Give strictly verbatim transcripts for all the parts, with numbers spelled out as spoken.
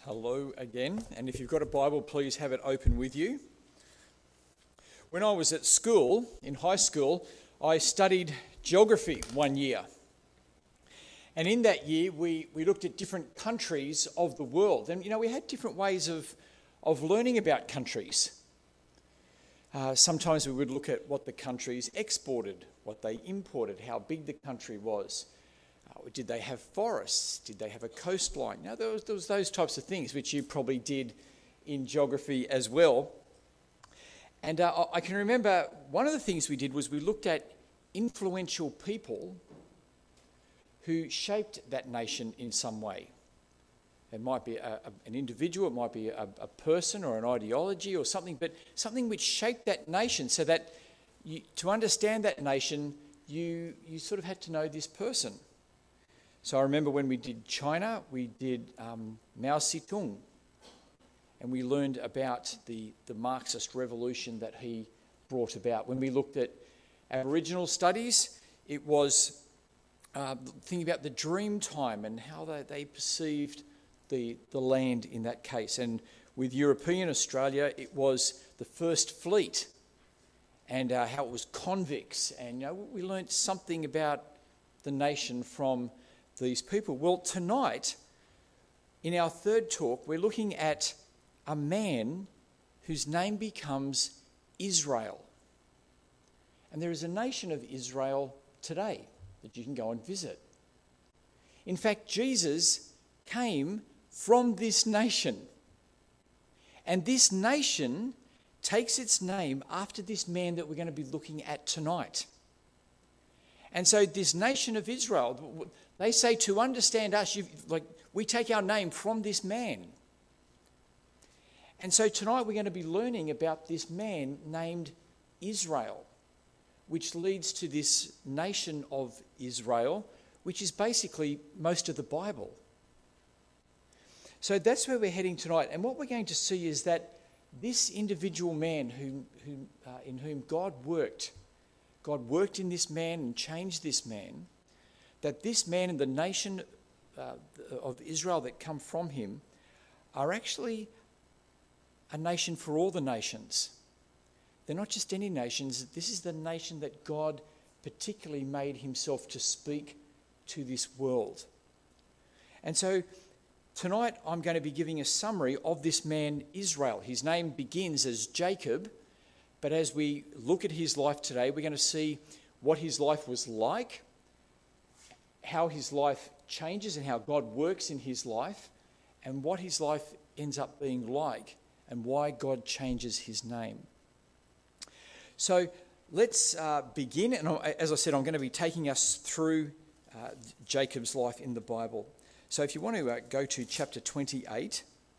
Hello again, and if you've got a Bible, please have it open with you. When I was at school, in high school, I studied geography one year. And in that year, we, we looked at different countries of the world. And, you know, we had different ways of, of learning about countries. Uh, sometimes we would look at what the countries exported, what they imported, how big the country was. Uh, did they have forests? Did they have a coastline? Now, there was, there was those types of things which you probably did in geography as well. And uh, I can remember one of the things we did was we looked at influential people who shaped that nation in some way. It might be a, a, an individual, it might be a, a person or an ideology or something, but something which shaped that nation so that you, to understand that nation, you, you sort of had to know this person. So I remember when we did China, we did um, Mao Zedong, and we learned about the, the Marxist revolution that he brought about. When we looked at Aboriginal studies, it was uh, thinking about the dream time and how they, they perceived the, the land in that case. And with European Australia, it was the first fleet and uh, how it was convicts. And you know, we learnt something about the nation from these people. Well, tonight, in our third talk, we're looking at a man whose name becomes Israel. And there is a nation of Israel today that you can go and visit. In fact, Jesus came from this nation. And this nation takes its name after this man that we're going to be looking at tonight. And so this nation of Israel, they say to understand us, you like we take our name from this man. And so tonight we're going to be learning about this man named Israel, which leads to this nation of Israel, which is basically most of the Bible. So that's where we're heading tonight. And what we're going to see is that this individual man who, who, uh, in whom God worked, God worked in this man and changed this man, that this man and the nation uh, of Israel that come from him are actually a nation for all the nations. They're not just any nations. This is the nation that God particularly made himself to speak to this world. And so tonight I'm going to be giving a summary of this man Israel. His name begins as Jacob, but as we look at his life today, we're going to see what his life was like, how his life changes and how God works in his life, and what his life ends up being like, and why God changes his name. So let's uh, begin. And as I said, I'm going to be taking us through uh, Jacob's life in the Bible. So if you want to uh, go to chapter twenty-eight.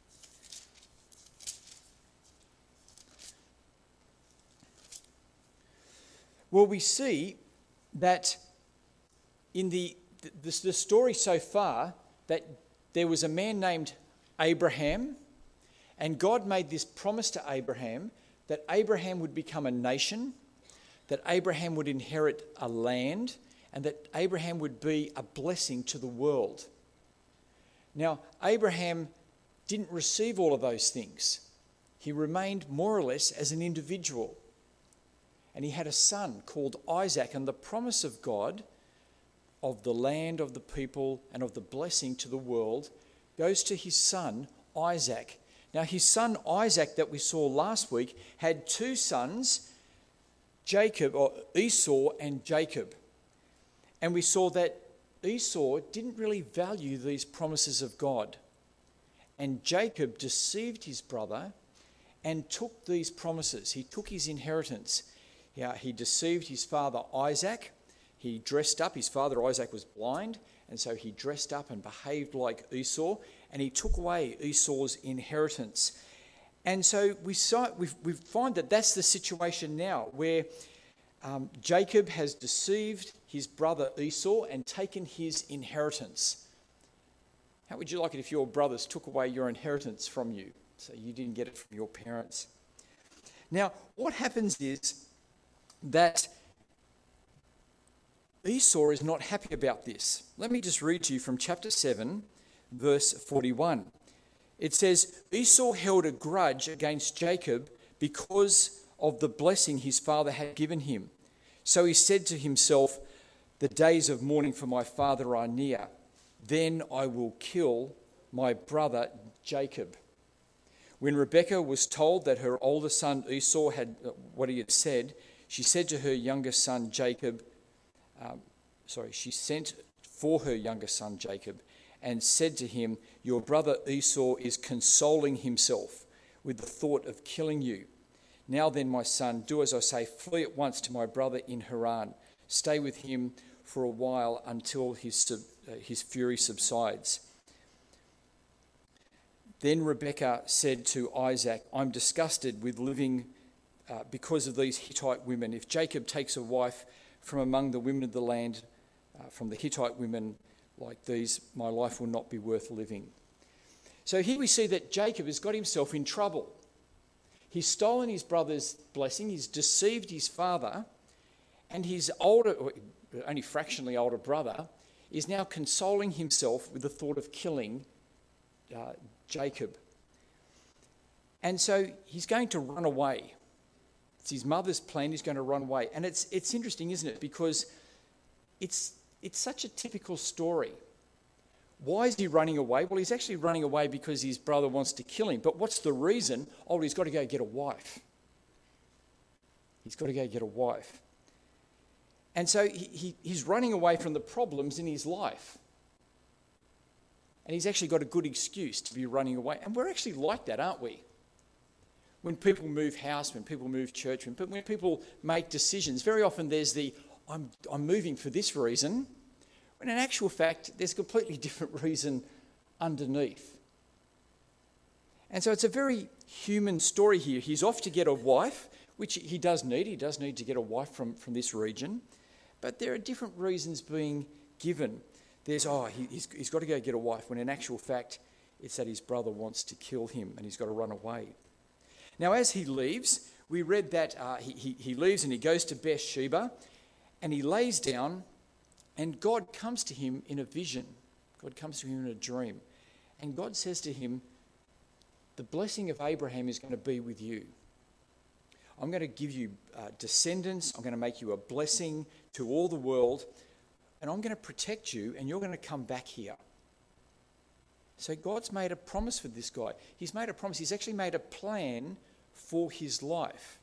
Well, we see that in the, the, the story so far, that there was a man named Abraham, and God made this promise to Abraham that Abraham would become a nation, that Abraham would inherit a land, and that Abraham would be a blessing to the world. Now, Abraham didn't receive all of those things. He remained more or less as an individual. And he had a son called Isaac, and the promise of God of the land, of the people, and of the blessing to the world goes to his son Isaac. Now, his son Isaac that we saw last week had two sons, Jacob, or Esau and Jacob. And we saw that Esau didn't really value these promises of God. And Jacob deceived his brother and took these promises. He took his inheritance. Yeah, he deceived his father Isaac. He dressed up. His father Isaac was blind, and so he dressed up and behaved like Esau, and he took away Esau's inheritance. And so we, saw, we, we find that that's the situation now, where um, Jacob has deceived his brother Esau and taken his inheritance. How would you like it if your brothers took away your inheritance from you, so you didn't get it from your parents? Now, what happens is that Esau is not happy about this. Let me just read to you from chapter seven, verse forty-one. It says, Esau held a grudge against Jacob because of the blessing his father had given him. So he said to himself, the days of mourning for my father are near. Then I will kill my brother Jacob. When Rebekah was told that her older son Esau had uh, what he had said, she said to her younger son Jacob, um, sorry, she sent for her younger son Jacob and said to him, your brother Esau is consoling himself with the thought of killing you. Now then, my son, do as I say, flee at once to my brother in Haran. Stay with him for a while until his, uh, his fury subsides. Then Rebekah said to Isaac, I'm disgusted with living uh, because of these Hittite women. If Jacob takes a wife from among the women of the land, uh, from the Hittite women like these, my life will not be worth living. So here we see that Jacob has got himself in trouble. He's stolen his brother's blessing, he's deceived his father, and his older, only fractionally older brother is now consoling himself with the thought of killing uh, Jacob. And so he's going to run away. It's his mother's plan, he's going to run away. And it's it's interesting, isn't it? Because it's it's such a typical story. Why is he running away? Well, he's actually running away because his brother wants to kill him. But what's the reason? Oh, he's got to go get a wife. He's got to go get a wife. And so he, he, he's running away from the problems in his life. And he's actually got a good excuse to be running away. And we're actually like that, aren't we? When people move house, when people move church, when, when people make decisions, very often there's the, I'm, I'm moving for this reason, when in actual fact, there's a completely different reason underneath. And so it's a very human story here. He's off to get a wife, which he does need. He does need to get a wife from, from this region. But there are different reasons being given. There's, oh, he, he's, he's got to go get a wife, when in actual fact, it's that his brother wants to kill him and he's got to run away. Now, as he leaves, we read that uh, he, he, he leaves and he goes to Beersheba and he lays down. And God comes to him in a vision. God comes to him in a dream. And God says to him, the blessing of Abraham is going to be with you. I'm going to give you uh, descendants. I'm going to make you a blessing to all the world. And I'm going to protect you and you're going to come back here. So God's made a promise for this guy. He's made a promise. He's actually made a plan for his life.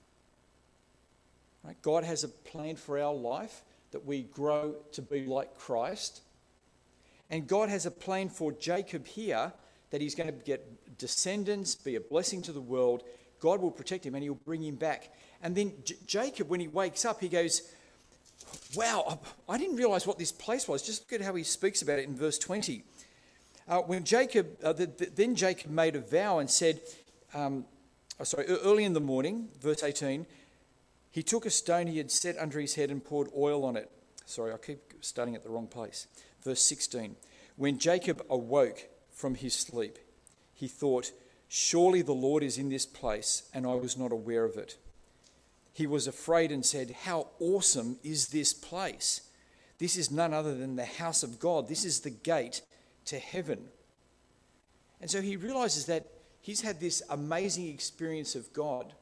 Right? God has a plan for our life, that we grow to be like Christ. And God has a plan for Jacob here, that he's going to get descendants, be a blessing to the world. God will protect him and he'll bring him back. And then J- Jacob, when he wakes up, he goes, wow, I didn't realise what this place was. Just look at how he speaks about it in verse twenty. Uh, when Jacob, uh, the, the, then Jacob made a vow and said, um, oh, sorry, early in the morning, verse eighteen, he took a stone he had set under his head and poured oil on it. Sorry, I keep starting at the wrong place. Verse sixteen. When Jacob awoke from his sleep, he thought, surely the Lord is in this place, and I was not aware of it. He was afraid and said, how awesome is this place? This is none other than the house of God. This is the gate to heaven. And so he realizes that he's had this amazing experience of God,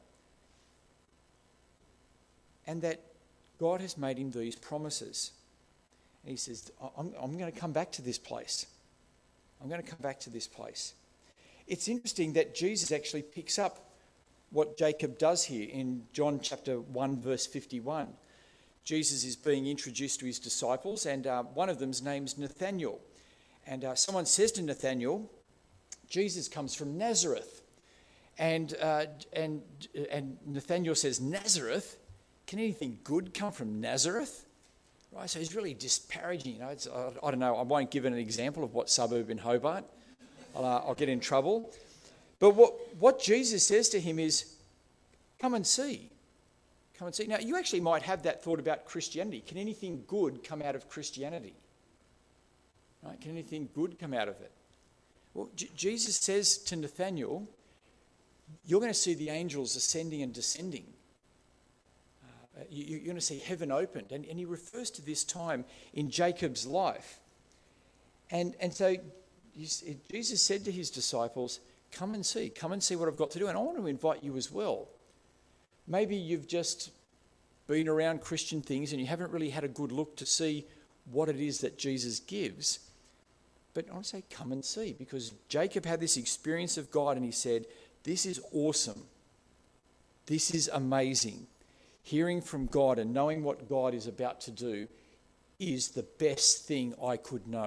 and that God has made him these promises. And he says, I'm, I'm going to come back to this place. I'm going to come back to this place. It's interesting that Jesus actually picks up what Jacob does here in John chapter one, verse fifty-one. Jesus is being introduced to his disciples, and uh, one of them's name's Nathanael. And uh, someone says to Nathanael, Jesus comes from Nazareth. And, uh, and, and Nathanael says, Nazareth? Can anything good come from Nazareth? Right, so he's really disparaging. You know, it's, uh, I don't know, I won't give an example of what suburb in Hobart. I'll, uh, I'll get in trouble. But what, what Jesus says to him is, come and see. Come and see. Now, you actually might have that thought about Christianity. Can anything good come out of Christianity? Right? Can anything good come out of it? Well, J- Jesus says to Nathanael, you're going to see the angels ascending and descending. Uh, you, you're going to see heaven opened. And, and he refers to this time in Jacob's life. And, and so you, Jesus said to his disciples, come and see. Come and see what I've got to do. And I want to invite you as well. Maybe you've just been around Christian things and you haven't really had a good look to see what it is that Jesus gives. But I want to say, come and see, because Jacob had this experience of God and he said, this is awesome. This is amazing. Hearing from God and knowing what God is about to do is the best thing I could know.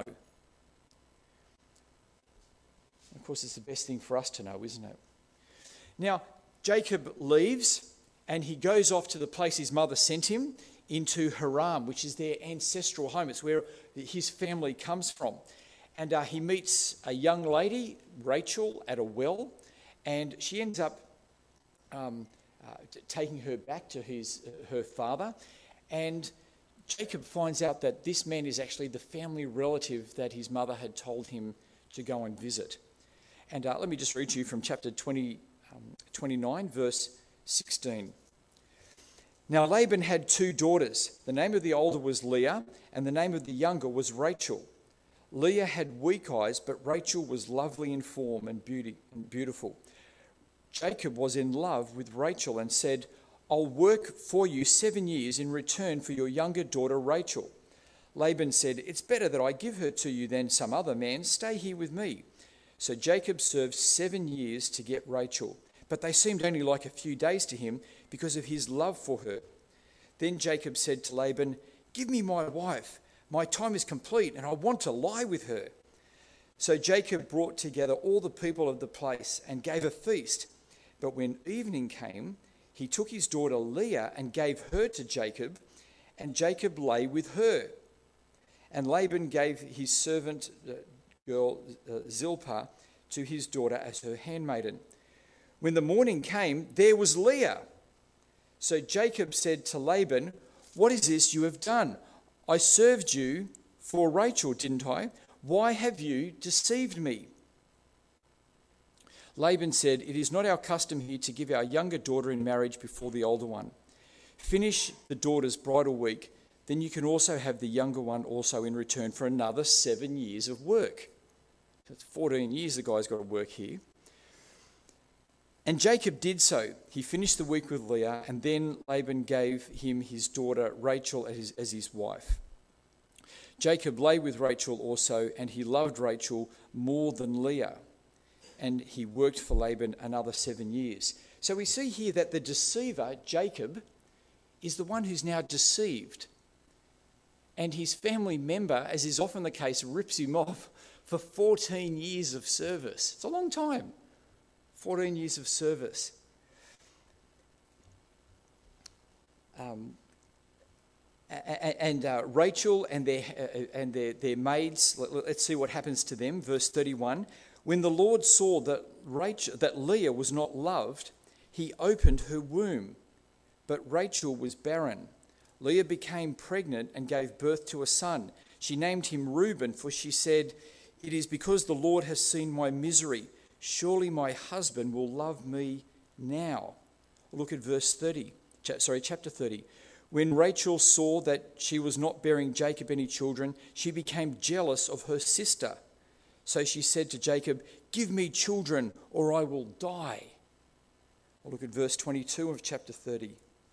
Of course, it's the best thing for us to know, isn't it? Now, Jacob leaves and he goes off to the place his mother sent him, into Haran, which is their ancestral home. It's where his family comes from. And uh, he meets a young lady, Rachel, at a well, and she ends up um, uh, t- taking her back to his uh, her father. And Jacob finds out that this man is actually the family relative that his mother had told him to go and visit. And uh, let me just read to you from chapter twenty, um, twenty-nine, verse sixteen. Now Laban had two daughters. The name of the older was Leah, and the name of the younger was Rachel. Leah had weak eyes, but Rachel was lovely in form and beauty and beautiful. Jacob was in love with Rachel and said, I'll work for you seven years in return for your younger daughter Rachel. Laban said, it's better that I give her to you than some other man. Stay here with me. So Jacob served seven years to get Rachel, but they seemed only like a few days to him because of his love for her. Then Jacob said to Laban, give me my wife. My time is complete and I want to lie with her. So Jacob brought together all the people of the place and gave a feast. But when evening came, he took his daughter Leah and gave her to Jacob, and Jacob lay with her. And Laban gave his servant uh, girl uh, Zilpah to his daughter as her handmaiden. When the morning came, there was Leah. So Jacob said to Laban, what is this you have done? I served you for Rachel, didn't I? Why have you deceived me? Laban said, it is not our custom here to give our younger daughter in marriage before the older one. Finish the daughter's bridal week, then you can also have the younger one also in return for another seven years of work. So it's fourteen years the guy's got to work here. And Jacob did so. He finished the week with Leah, and then Laban gave him his daughter Rachel as his, as his wife. Jacob lay with Rachel also, and he loved Rachel more than Leah. And he worked for Laban another seven years. So we see here that the deceiver, Jacob, is the one who's now deceived. And his family member, as is often the case, rips him off for fourteen years of service. It's a long time. fourteen years of service. Um, and uh, Rachel and their uh, and their, their maids, let's see what happens to them. Verse thirty-one. When the Lord saw that Rachel, that Leah was not loved, he opened her womb, but Rachel was barren. Leah became pregnant and gave birth to a son. She named him Reuben, for she said, it is because the Lord has seen my misery. Surely my husband will love me now. Look at verse thirty. Sorry, chapter thirty. When Rachel saw that she was not bearing Jacob any children, she became jealous of her sister. So she said to Jacob, give me children or I will die. Look at verse twenty-two of chapter thirty.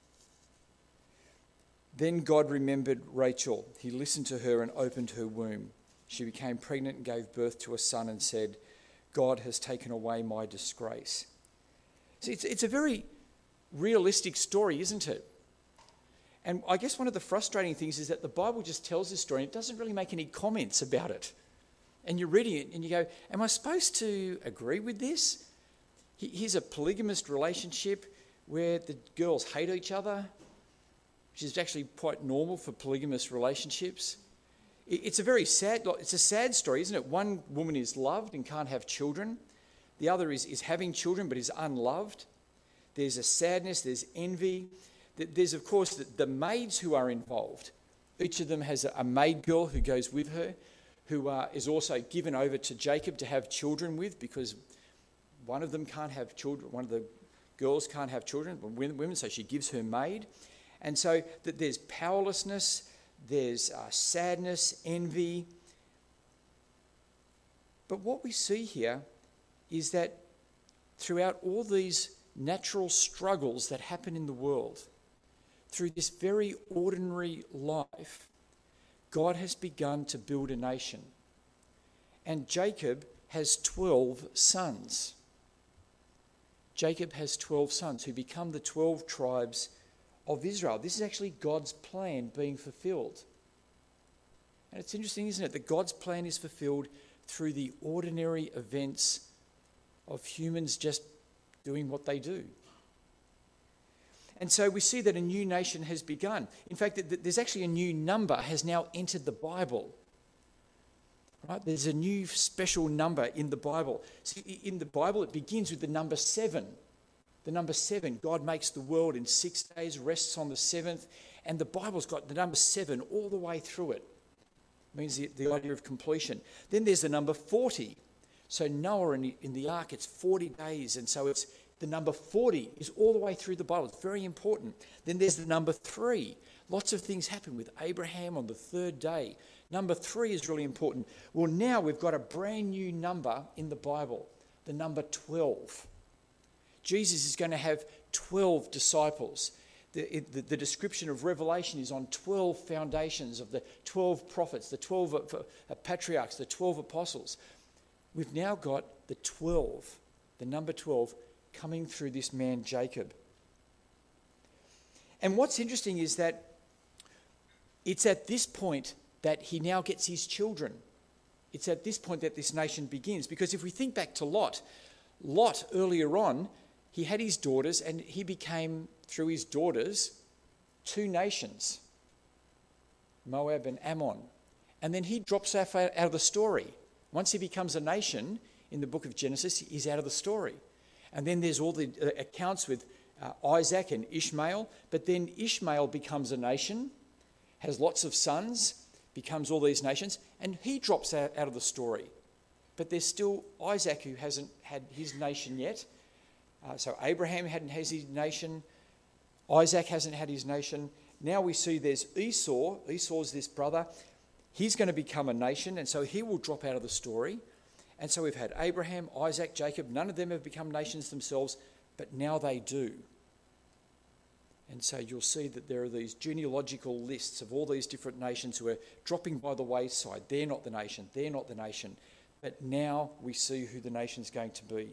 Then God remembered Rachel. He listened to her and opened her womb. She became pregnant and gave birth to a son and said, God has taken away my disgrace. See, it's, it's a very realistic story, isn't it? And I guess one of the frustrating things is that the Bible just tells this story and it doesn't really make any comments about it. And you're reading it and you go, am I supposed to agree with this? Here's a polygamous relationship where the girls hate each other, which is actually quite normal for polygamous relationships. It's a very sad, it's a sad story, isn't it? One woman is loved and can't have children. The other is, is having children but is unloved. There's a sadness, there's envy. There's, of course, the, the maids who are involved. Each of them has a, a maid girl who goes with her, who uh, is also given over to Jacob to have children with, because one of them can't have children, one of the girls can't have children, women, so she gives her maid. And so that there's powerlessness, there's uh, sadness, envy. But what we see here is that throughout all these natural struggles that happen in the world, through this very ordinary life, God has begun to build a nation. And Jacob has twelve sons. Jacob has twelve sons who become the twelve tribes of Israel. This is actually God's plan being fulfilled. And it's interesting, isn't it, that God's plan is fulfilled through the ordinary events of humans just doing what they do. And so we see that a new nation has begun. In fact, there's actually a new number has now entered the Bible. Right? There's a new special number in the Bible. See, in the Bible, it begins with the number seven. The number seven, God makes the world in six days, rests on the seventh, and the Bible's got the number seven all the way through it. It means the, the idea of completion. Then there's the number forty. So Noah in the, in the ark, it's forty days, and so it's the number forty is all the way through the Bible. It's very important. Then there's the number three. Lots of things happen with Abraham on the third day. Number three is really important. Well, now we've got a brand new number in the Bible, the number twelve. Jesus is going to have twelve disciples. The, the, the description of Revelation is on twelve foundations of the twelve prophets, the twelve uh, patriarchs, the twelve apostles. We've now got the twelve, the number twelve, coming through this man Jacob. And what's interesting is that it's at this point that he now gets his children. It's at this point that this nation begins. Because if we think back to Lot, Lot earlier on, he had his daughters and he became, through his daughters, two nations, Moab and Ammon. And then he drops out of the story. Once he becomes a nation in the book of Genesis, he's out of the story. And then there's all the accounts with uh, Isaac and Ishmael. But then Ishmael becomes a nation, has lots of sons, becomes all these nations, and he drops out, out of the story. But there's still Isaac who hasn't had his nation yet. Uh, so Abraham hadn't had his nation. Isaac hasn't had his nation. Now we see there's Esau. Esau's this brother. He's going to become a nation, and so he will drop out of the story. And so we've had Abraham, Isaac, Jacob. None of them have become nations themselves, but now they do. And so you'll see that there are these genealogical lists of all these different nations who are dropping by the wayside. They're not the nation. They're not the nation. But now we see who the nation's going to be.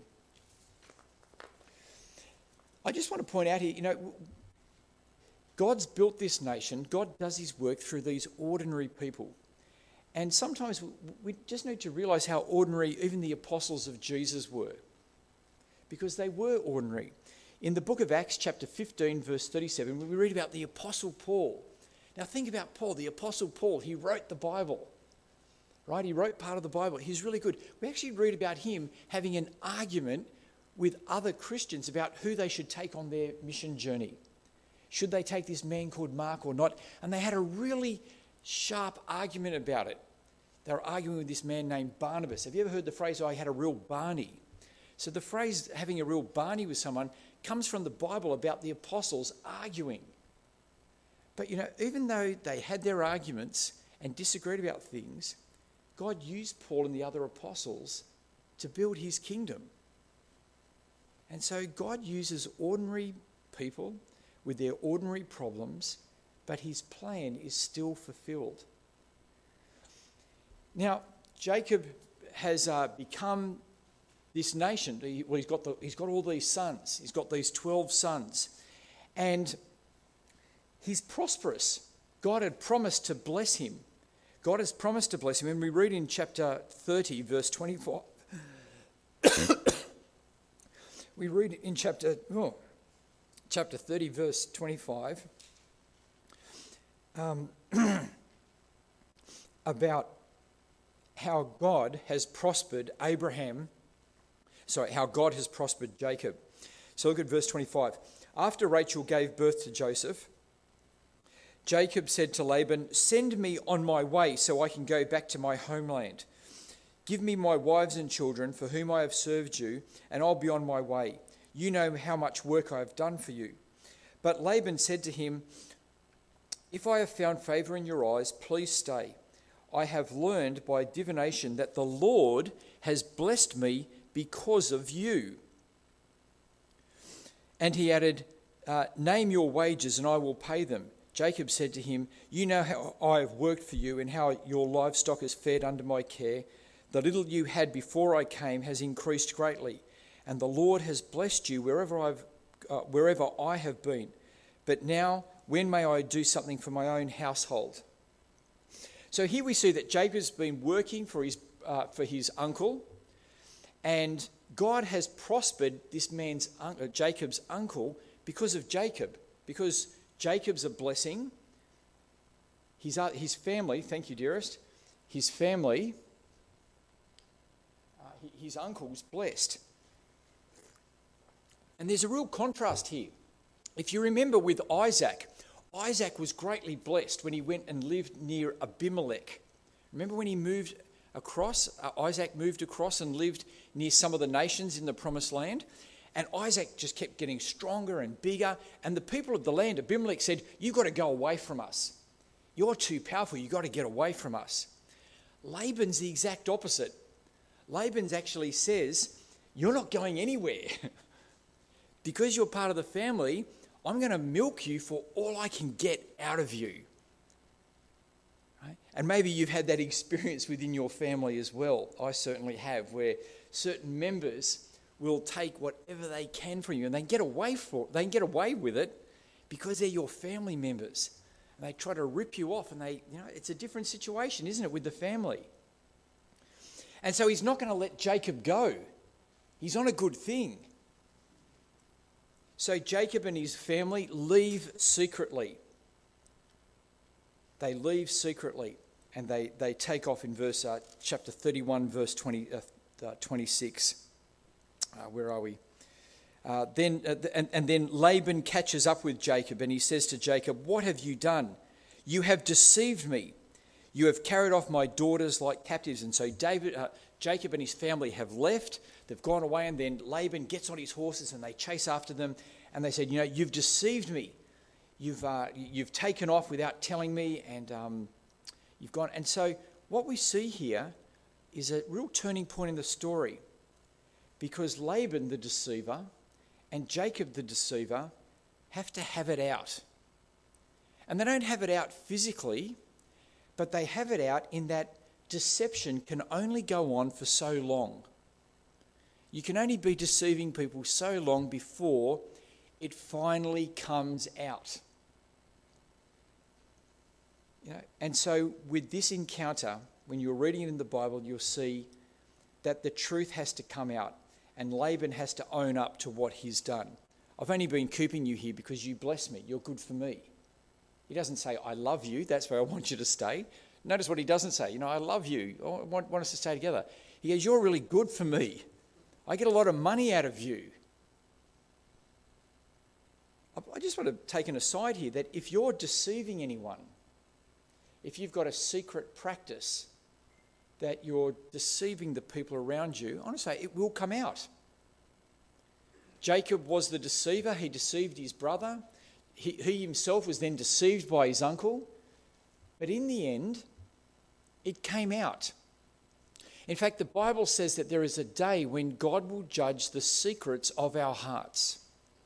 I just want to point out here, you know, God's built this nation. God does his work through these ordinary people. And sometimes we just need to realise how ordinary even the apostles of Jesus were. Because they were ordinary. In the book of Acts, chapter fifteen, verse thirty-seven, we read about the Apostle Paul. Now think about Paul, the Apostle Paul. He wrote the Bible, right? He wrote part of the Bible. He's really good. We actually read about him having an argument with other Christians about who they should take on their mission journey. Should they take this man called Mark or not? And they had a really sharp argument about it. They were arguing with this man named Barnabas. Have you ever heard the phrase, oh, I had a real Barney? So the phrase having a real Barney with someone comes from the Bible about the apostles arguing. But, you know, even though they had their arguments and disagreed about things, God used Paul and the other apostles to build his kingdom. And so God uses ordinary people with their ordinary problems, but his plan is still fulfilled. Now, Jacob has uh, become this nation. He, well, he's got the, he's got all these sons. He's got these twelve sons. And he's prosperous. God had promised to bless him. God has promised to bless him. And we read in chapter thirty, verse twenty-four. We read in chapter, oh, chapter thirty, verse twenty-five, um, about how God has prospered Abraham, sorry, how God has prospered Jacob. So look at verse twenty-five. After Rachel gave birth to Joseph, Jacob said to Laban, send me on my way so I can go back to my homeland. Give me my wives and children for whom I have served you, and I'll be on my way. You know how much work I have done for you. But Laban said to him, if I have found favour in your eyes, please stay. I have learned by divination that the Lord has blessed me because of you. And he added, uh, name your wages and I will pay them. Jacob said to him, you know how I have worked for you and how your livestock is fed under my care. The little you had before I came has increased greatly, and the Lord has blessed you wherever I've, uh, wherever I have been. But now, when may I do something for my own household? So here we see that Jacob's been working for his uh, for his uncle, and God has prospered this man's uh, Jacob's uncle because of Jacob, because Jacob's a blessing. His uh, his family, thank you, dearest, his family. His uncle's blessed. And there's a real contrast here. If you remember with Isaac, Isaac was greatly blessed when he went and lived near Abimelech. Remember when he moved across, uh, Isaac moved across and lived near some of the nations in the promised land? And Isaac just kept getting stronger and bigger. And the people of the land, Abimelech, said, you've got to go away from us. You're too powerful. You've got to get away from us. Laban's the exact opposite. Laban actually says, you're not going anywhere. Because you're part of the family, I'm going to milk you for all I can get out of you. Right? And maybe you've had that experience within your family as well. I certainly have, where certain members will take whatever they can from you and they get away for they can get away with it because they're your family members. And they try to rip you off, and they, you know, it's a different situation, isn't it, with the family? And so he's not going to let Jacob go. He's on a good thing. So Jacob and his family leave secretly. They leave secretly, and they, they take off in verse uh, chapter thirty-one, verse twenty, uh, uh, twenty-six. Uh, where are we? Uh, then uh, and, and then Laban catches up with Jacob, and he says to Jacob, what have you done? You have deceived me. You have carried off my daughters like captives. And so David, uh, Jacob and his family have left. They've gone away, and then Laban gets on his horses and they chase after them. And they said, you know, you've deceived me. You've uh, you've taken off without telling me, and um, you've gone. And so what we see here is a real turning point in the story, because Laban, the deceiver, and Jacob, the deceiver, have to have it out. And they don't have it out physically, but they have it out in that deception can only go on for so long. You can only be deceiving people so long before it finally comes out. You know, and so with this encounter, when you're reading it in the Bible, you'll see that the truth has to come out, and Laban has to own up to what he's done. I've only been keeping you here because you bless me. You're good for me. He doesn't say, I love you, that's where I want you to stay. Notice what he doesn't say. You know, I love you. I want, want us to stay together. He goes, you're really good for me. I get a lot of money out of you. I just want to take an aside here that if you're deceiving anyone, if you've got a secret practice that you're deceiving the people around you, I want to say it will come out. Jacob was the deceiver. He deceived his brother. He, he himself was then deceived by his uncle. But in the end, it came out. In fact, the Bible says that there is a day when God will judge the secrets of our hearts.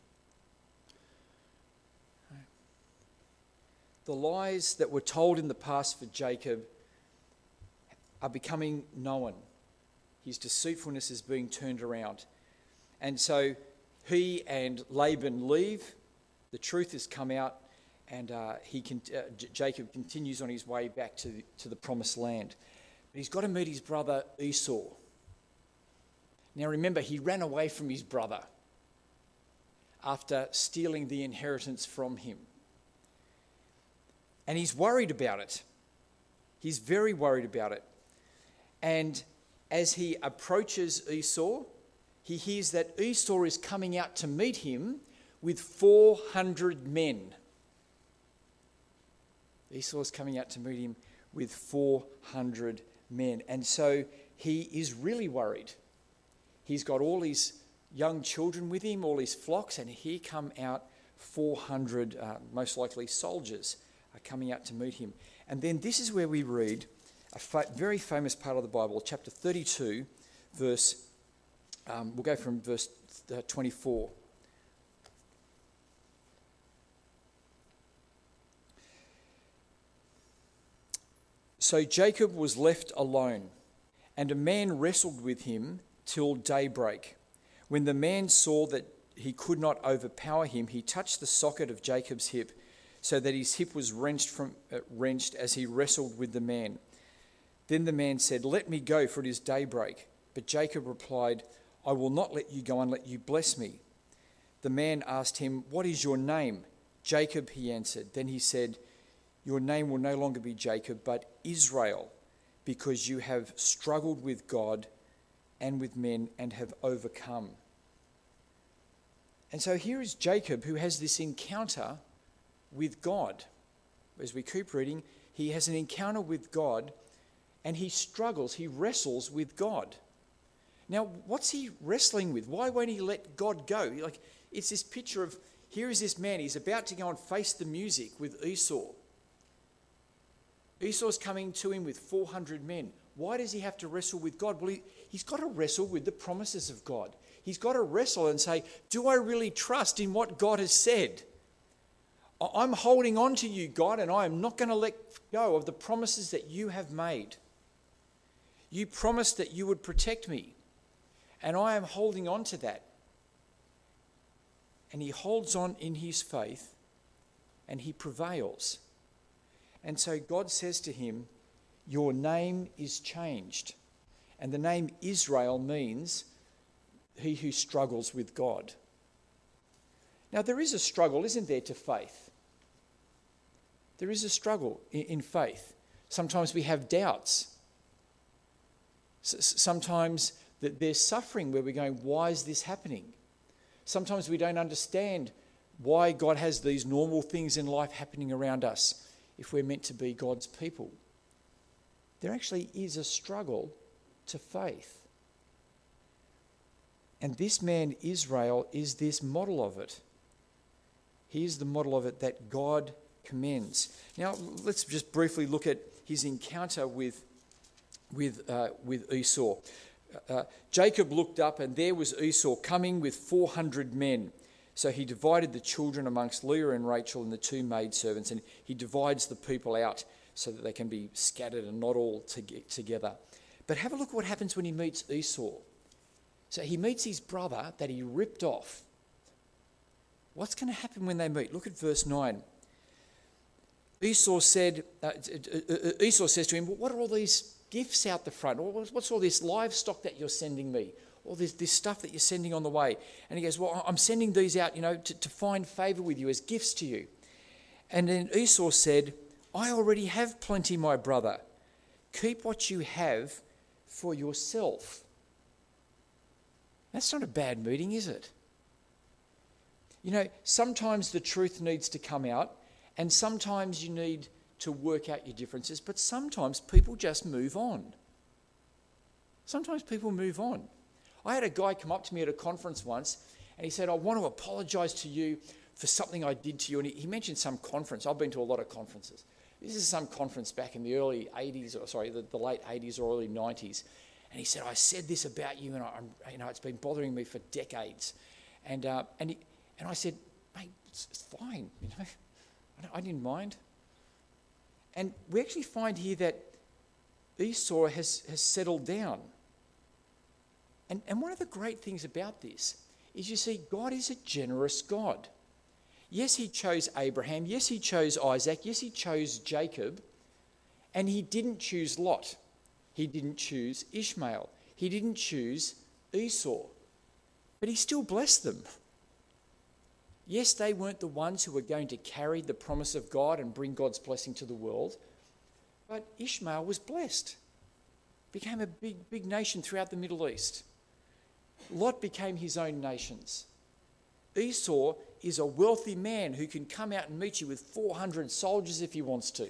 The lies that were told in the past for Jacob are becoming known. His deceitfulness is being turned around. And so he and Laban leave. The truth has come out, and uh, he can, uh, J- Jacob continues on his way back to the, to the promised land. But he's got to meet his brother Esau. Now remember, he ran away from his brother after stealing the inheritance from him. And he's worried about it. He's very worried about it. And as he approaches Esau, he hears that Esau is coming out to meet him with four hundred men. Esau is coming out to meet him with four hundred men. And so he is really worried. He's got all his young children with him, all his flocks, and here come out four hundred, uh, most likely soldiers, are coming out to meet him. And then this is where we read a fa- very famous part of the Bible, chapter thirty-two, verse, um, we'll go from verse uh, twenty-four. So Jacob was left alone, and a man wrestled with him till daybreak. When the man saw that he could not overpower him, he touched the socket of Jacob's hip, so that his hip was wrenched from uh, wrenched as he wrestled with the man. Then the man said, "Let me go, for it is daybreak." But Jacob replied, "I will not let you go unless you bless me." The man asked him, "What is your name?" "Jacob," he answered. Then he said, "Your name will no longer be Jacob, but Israel, because you have struggled with God and with men and have overcome." And so here is Jacob, who has this encounter with God. As we keep reading, he has an encounter with God and he struggles, he wrestles with God. Now, what's he wrestling with? Why won't he let God go? Like, it's this picture of, here is this man, he's about to go and face the music with Esau. Esau's coming to him with four hundred men. Why does he have to wrestle with God? Well, he, he's got to wrestle with the promises of God. He's got to wrestle and say, do I really trust in what God has said? I'm holding on to you, God, and I am not going to let go of the promises that you have made. You promised that you would protect me, and I am holding on to that. And he holds on in his faith, and he prevails. And so God says to him, your name is changed. And the name Israel means he who struggles with God. Now, there is a struggle, isn't there, to faith? There is a struggle in faith. Sometimes we have doubts. Sometimes there's suffering where we're going, why is this happening? Sometimes we don't understand why God has these normal things in life happening around us if we're meant to be God's people. There actually is a struggle to faith. And this man, Israel, is this model of it. He is the model of it that God commends. Now, let's just briefly look at his encounter with, with, uh, with Esau. Uh, Jacob looked up, and there was Esau coming with four hundred men. So he divided the children amongst Leah and Rachel and the two maidservants, and he divides the people out so that they can be scattered and not all to together. But have a look at what happens when he meets Esau. So he meets his brother that he ripped off. What's going to happen when they meet? Look at verse nine. Esau said, uh, Esau says to him, what are all these gifts out the front? What's all this livestock that you're sending me? All this, this stuff that you're sending on the way? And he goes, well, I'm sending these out, you know, to, to find favour with you as gifts to you. And then Esau said, I already have plenty, my brother. Keep what you have for yourself. That's not a bad meeting, is it? You know, sometimes the truth needs to come out, and sometimes you need to work out your differences, but sometimes people just move on. Sometimes people move on. I had a guy come up to me at a conference once, and he said, I want to apologise to you for something I did to you. And he, he mentioned some conference. I've been to a lot of conferences. This is some conference back in the early eighties, or sorry, the, the late eighties or early nineties. And he said, I said this about you, and I, I'm, you know, it's been bothering me for decades. And uh, and he, and I said, mate, it's, it's fine. You know, I, I didn't mind. And we actually find here that Esau has, has settled down. And, and one of the great things about this is, you see, God is a generous God. Yes, he chose Abraham. Yes, he chose Isaac. Yes, he chose Jacob. And he didn't choose Lot. He didn't choose Ishmael. He didn't choose Esau. But he still blessed them. Yes, they weren't the ones who were going to carry the promise of God and bring God's blessing to the world. But Ishmael was blessed. Became a big, big nation throughout the Middle East. Lot became his own nations. Esau is a wealthy man who can come out and meet you with four hundred soldiers if he wants to.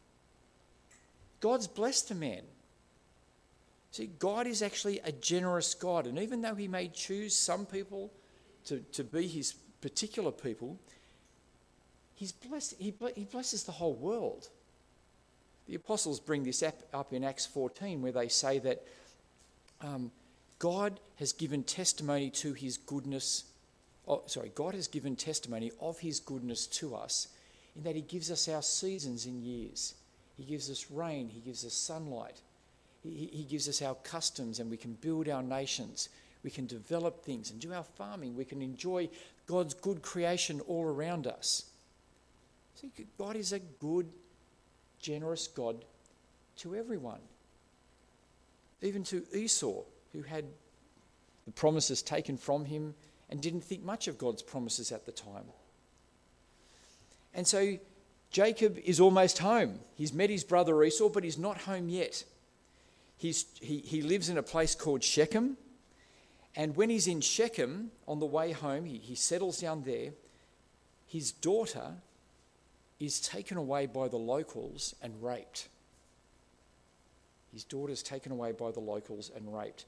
God's blessed the man. See, God is actually a generous God, and even though he may choose some people to, to be his particular people, he's blessed, he, he blesses the whole world. The apostles bring this up, up in Acts fourteen, where they say that um, God has given testimony to his goodness. Oh, sorry, God has given testimony of his goodness to us in that he gives us our seasons in years. He gives us rain. He gives us sunlight. He, he gives us our customs, and we can build our nations. We can develop things and do our farming. We can enjoy God's good creation all around us. See, God is a good, generous God to everyone. Even to Esau, who had the promises taken from him and didn't think much of God's promises at the time. And so Jacob is almost home. He's met his brother Esau, but he's not home yet. He's, he, he lives in a place called Shechem. And when he's in Shechem, on the way home, he, he settles down there. His daughter is taken away by the locals and raped. His daughter's taken away by the locals and raped.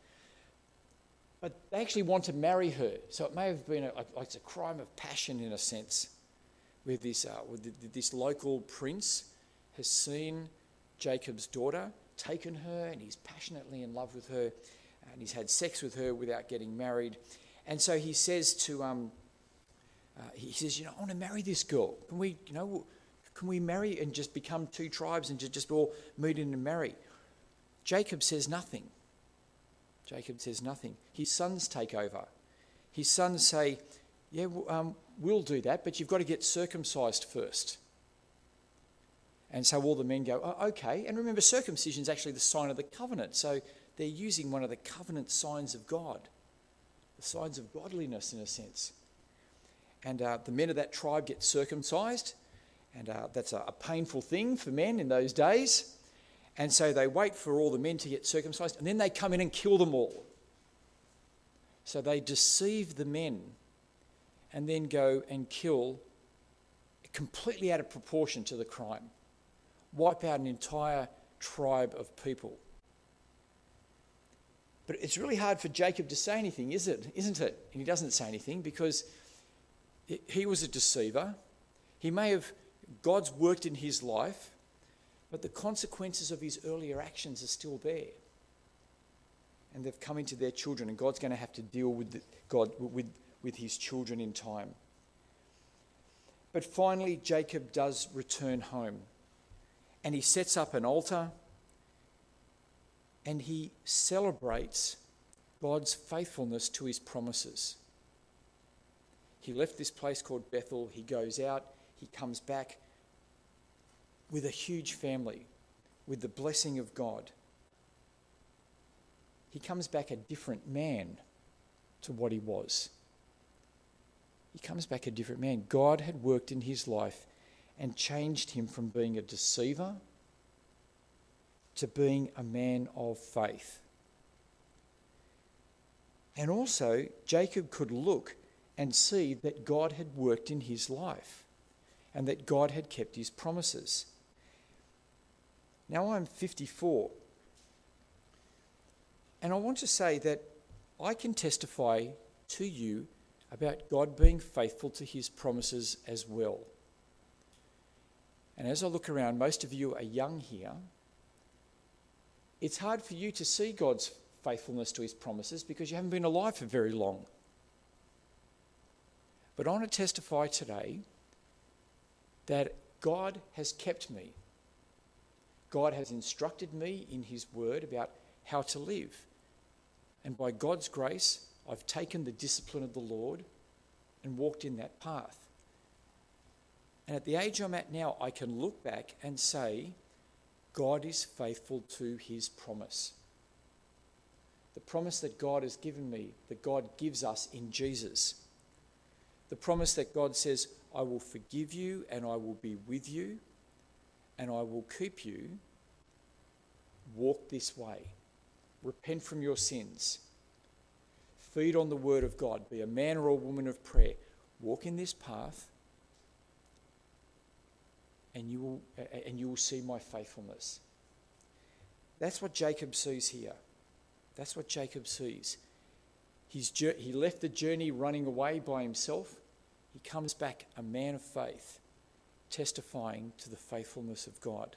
But they actually want to marry her. So it may have been a, like it's a crime of passion in a sense, where this, uh, where this local prince has seen Jacob's daughter, taken her, and he's passionately in love with her, and he's had sex with her without getting married. And so he says to, um, uh, he says, you know, I want to marry this girl. Can we, you know, can we marry and just become two tribes and just, just all meet in and marry? Jacob says nothing. Jacob says nothing. His sons take over. His sons say, yeah, um, we'll do that, but you've got to get circumcised first. And so all the men go, oh, okay. And remember, circumcision is actually the sign of the covenant. So they're using one of the covenant signs of God, the signs of godliness in a sense. And uh, the men of that tribe get circumcised, and uh, that's a, a painful thing for men in those days. And so they wait for all the men to get circumcised, and then they come in and kill them all. So they deceive the men and then go and kill completely out of proportion to the crime. Wipe out an entire tribe of people. But it's really hard for Jacob to say anything, is it? Isn't it? And he doesn't say anything because he was a deceiver. He may have, God's worked in his life, but the consequences of his earlier actions are still there. And they've come into their children, and God's going to have to deal with the, God with, with his children in time. But finally, Jacob does return home, and he sets up an altar, and he celebrates God's faithfulness to his promises. He left this place called Bethel. He goes out. He comes back with a huge family, with the blessing of God. He comes back a different man to what he was. He comes back a different man. God had worked in his life and changed him from being a deceiver to being a man of faith. And also, Jacob could look and see that God had worked in his life and that God had kept his promises. Now I'm fifty-four, and I want to say that I can testify to you about God being faithful to his promises as well. And as I look around, most of you are young here. It's hard for you to see God's faithfulness to his promises because you haven't been alive for very long. But I want to testify today that God has kept me. God has instructed me in his word about how to live. And by God's grace, I've taken the discipline of the Lord and walked in that path. And at the age I'm at now, I can look back and say, God is faithful to his promise. The promise that God has given me, that God gives us in Jesus. The promise that God says, I will forgive you and I will be with you and I will keep you. Walk this way. Repent from your sins. Feed on the word of God. Be a man or a woman of prayer. Walk in this path and you will, and you will see my faithfulness. That's what Jacob sees here. That's what Jacob sees. He's, he left the journey running away by himself. He comes back a man of faith, testifying to the faithfulness of God.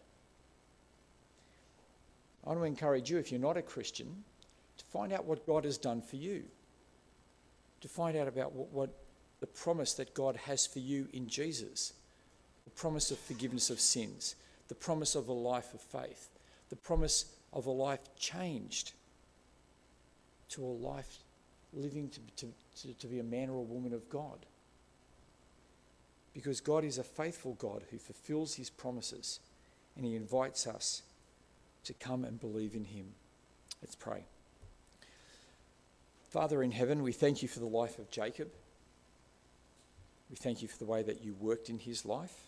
I want to encourage you, if you're not a Christian, to find out what God has done for you, to find out about what, what the promise that God has for you in Jesus, the promise of forgiveness of sins, the promise of a life of faith, the promise of a life changed to a life living to, to, to, to be a man or a woman of God. Because God is a faithful God who fulfills his promises, and he invites us to come and believe in him. Let's pray. Father in heaven, we thank you for the life of Jacob. We thank you for the way that you worked in his life.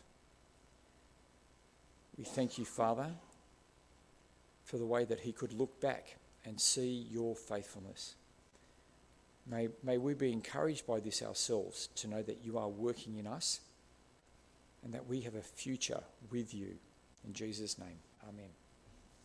We thank you, Father, for the way that he could look back and see your faithfulness. May, may we be encouraged by this ourselves, to know that you are working in us and that we have a future with you. In Jesus' name, amen.